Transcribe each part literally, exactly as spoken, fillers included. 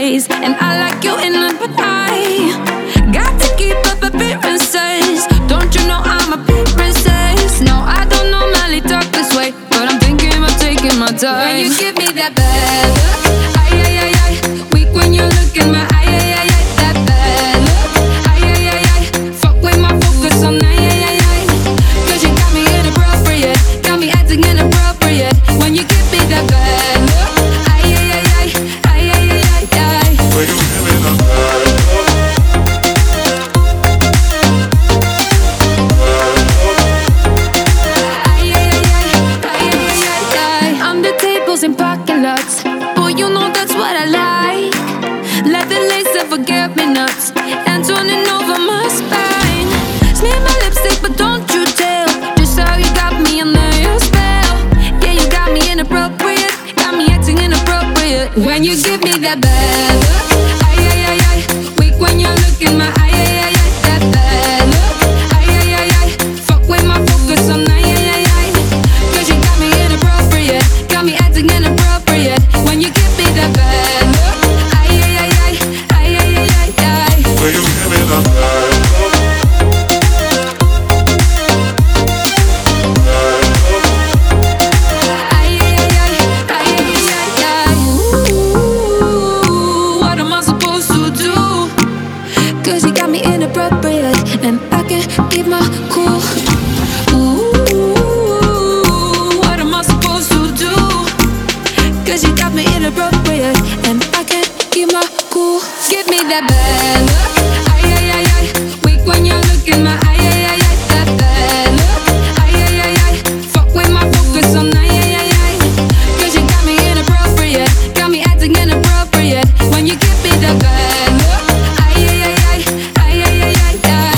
ways, and I like you in it, but I got to keep up appearances. Don't you know I'm a big princess? No, I don't normally talk this way, but I'm thinking about taking my time. When you give me that bad look, ay ay ay ay, weak when you look in my eye, ay ay ay, that bad look, ay ay ay ay, fuck with my focus on ay ay ay ay, 'cause you got me inappropriate, got me acting inappropriate. When you give me that bad look, ay ay ay ay, ay ay ay ay ay. When you give me that bad look. In parking lots, boy, you know that's what I like. Let the lace of forget-me-nots and turning over my spine. Smear my lipstick, but don't you tell just how you got me under your spell. Yeah, you got me inappropriate, got me acting inappropriate. When you give me that bad look, ay ay ay ay, weak when you look in my eye, ay ay ay, that bad look, ay ay ay ay, fuck with my focus on ay ay ay ay, 'cause you got me inappropriate, got me acting inappropriate. When you give me that bad look, ay ay ay ay, ay ay ay ay ay. When you give me that bad look. Ay ay ay ay, ay ay ay ay. Ooh, what am I supposed to do? 'Cause you got me inappropriate, and I can't keep my cool. You got me inappropriate, and I can't keep my cool. Give me that bad look, ay ay ay ay, weak when you look in my eye, ay ay ay, that bad look, ay ay ay ay, fuck with my focus on ay ay ay ay, 'cause you got me inappropriate, got me acting inappropriate. When you give me that bad look, ay ay ay ay, ay ay ay ay ay.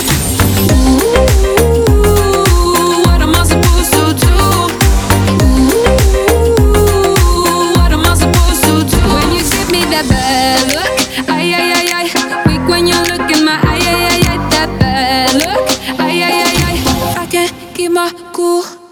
Ooh, what am I supposed to do? That bad look, ay ay ay ay, weak when you look in my eye, ay ay ay, that bad look, ay ay ay ay, I can't keep my cool.